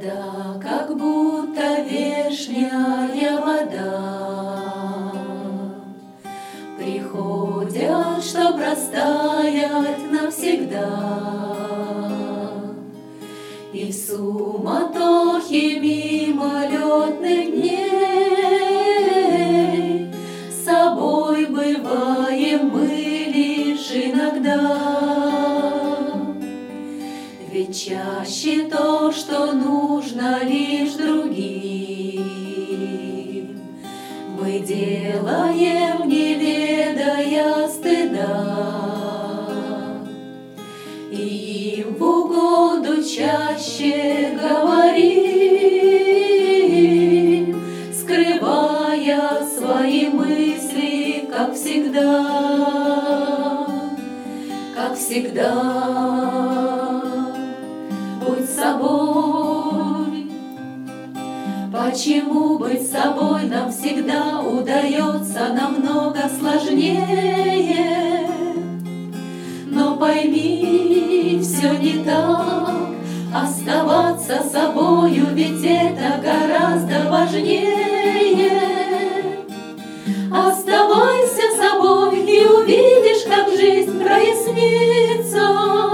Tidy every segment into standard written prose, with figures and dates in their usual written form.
Вода, как будто вешняя вода, приходят, чтоб растаять навсегда. И в суматохе мимолетных дней с собой бываем мы лишь иногда. Ведь чаще то, что нужно лишь другим, мы делаем, не ведая стыда. И им в угоду чаще говорим, скрывая свои мысли, как всегда, как всегда. Будь собой. Почему быть собой нам всегда удается намного сложнее? Но пойми, все не так. Оставаться собою, ведь это гораздо важнее. Оставайся собой и увидишь, как жизнь прояснится.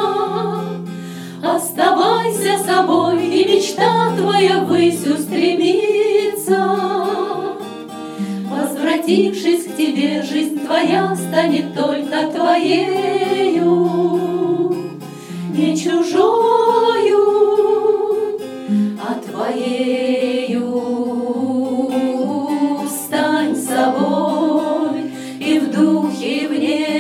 Оставайся собой, и мечта твоя ввысь устремится. Возвратившись к тебе, жизнь твоя станет только твоею, не чужою, а твоею. Стань собой и в духе, и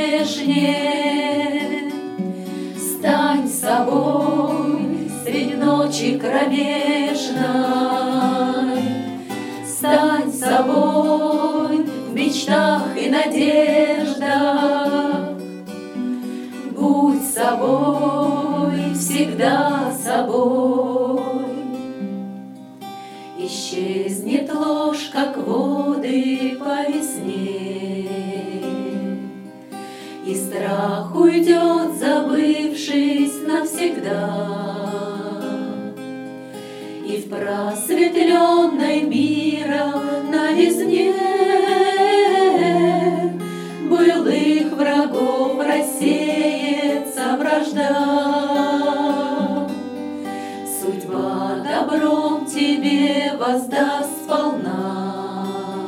внешне. Стань собой средь ночи кромешной. Стань собой в мечтах и надеждах. Будь собой, всегда собой. Исчезнет ложь, как воды по весне, и страх уйдет, забывшись навсегда. И в просветленной мира новизне былых врагов рассеется вражда. Судьба добром тебе воздаст сполна,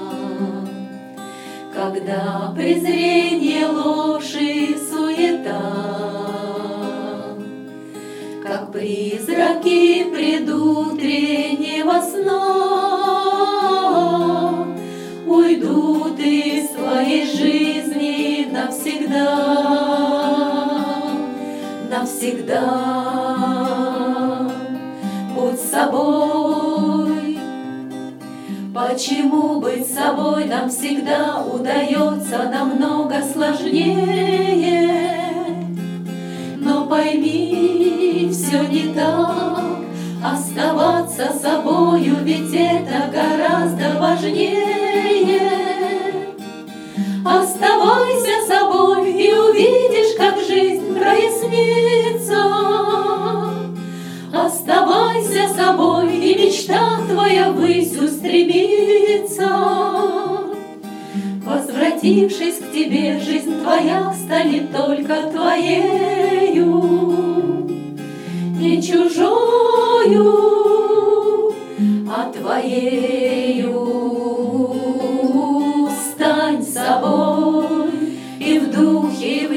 когда презрение, ложь и суета, как призраки предутреннего сна, уйдут из твоей жизни навсегда, навсегда. Будь собой. Почему быть собой нам всегда удается намного сложнее? Но пойми, все не так. Оставаться собою, ведь это гораздо важнее. Оставайся собой и увидишь, как жизнь прояснится. Оставайся собой, и мечта твоя ввысь устремится. Возвратившись к тебе, жизнь твоя станет только твоею, не чужою, а твоею. Стань собой и в духе, и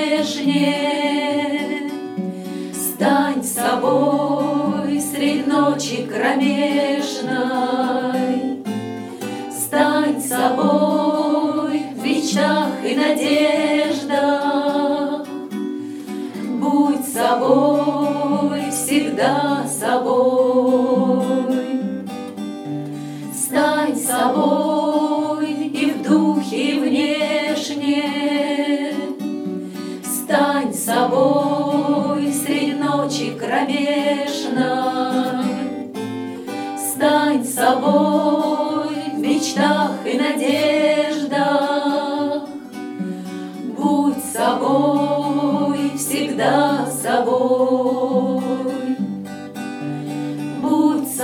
внешне. Стань собой средь ночи кромешной. Стань собой в мечтах и надеждах. Будь собой, всегда собой. Стань собой и в духе, и внешне. Стань собой средь ночи кромешной. Стань собой в мечтах и надеждах. Будь собой, всегда собой. Будь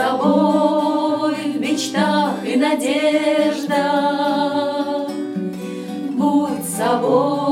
мечтах и надеждах. Будь собой.